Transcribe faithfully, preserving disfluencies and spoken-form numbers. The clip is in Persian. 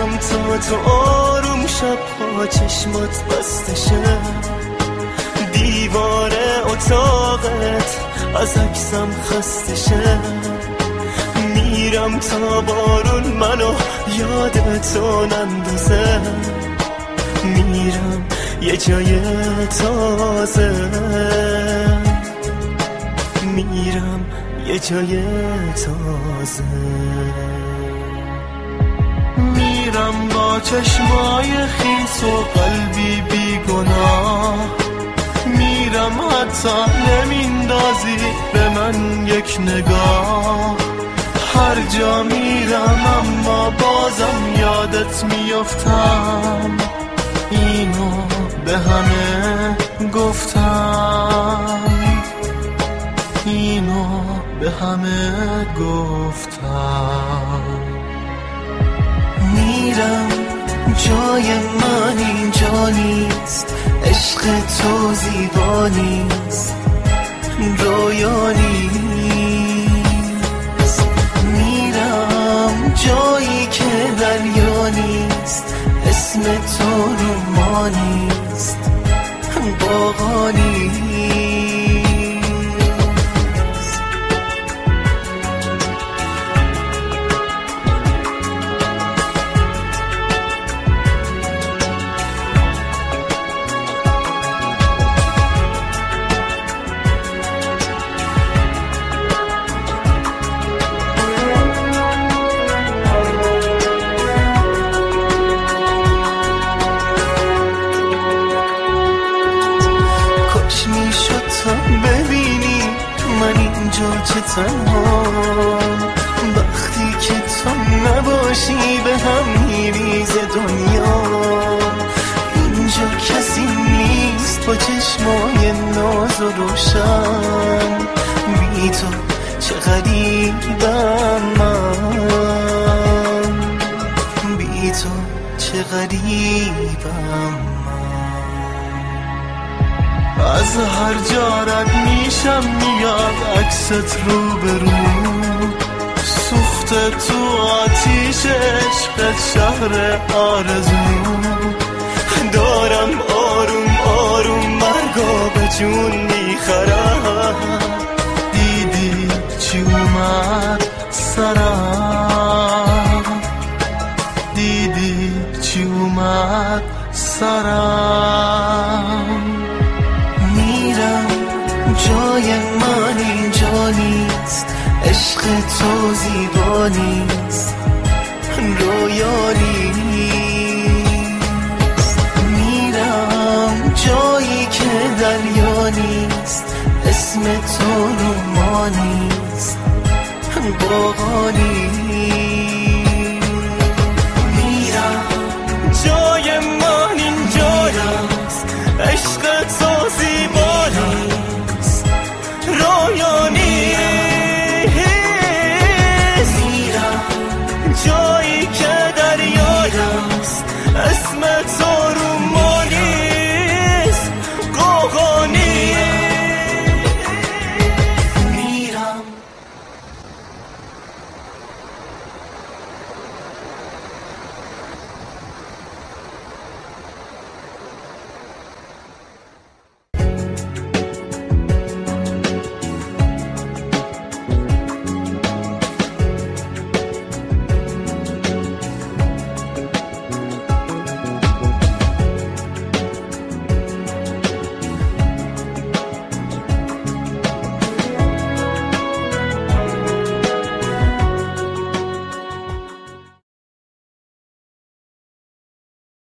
میرم تا تو آروم شبها چشمات بسته شه، دیوار اتاقت از عکسم خسته شه. میرم تا بارون منو یادتو نندازه، میرم یه جای تازه، میرم یه جای تازه. میرم با چشمای خیس و قلبی بیگناه، میرم حتی نمیندازی به من یک نگاه. هر جا میرم اما بازم یادت میافتم، اینو به همه گفتم، اینو به همه گفتم. میرم جای من اینجا نیست، عشق تو زیبا نیست، رویا نیست. میرم جایی که دریا نیست، اسم تو رو ما نیست، باغا نیست. چه تنها وقتی که تو نباشی به هم میریزه دنیا. اینجا کسی نیست با چشمای ناز و روشن، بی تو چه غریبم من، بی تو چه غریبم. از هر جا رد میشم میاد عکست رو به رو، سوخته تو آتیش عشقت شهر آرزو. دارم آروم آروم مرگا به جون میخرم، دیدی چی اومد سرم، دیدی چی اومد سرم. جای من اینجا نیست، عشق تو زیبا نیست، رویا نیست. میرم جایی که دریا نیست، اسم تو رو ما نیست، باغا نیست.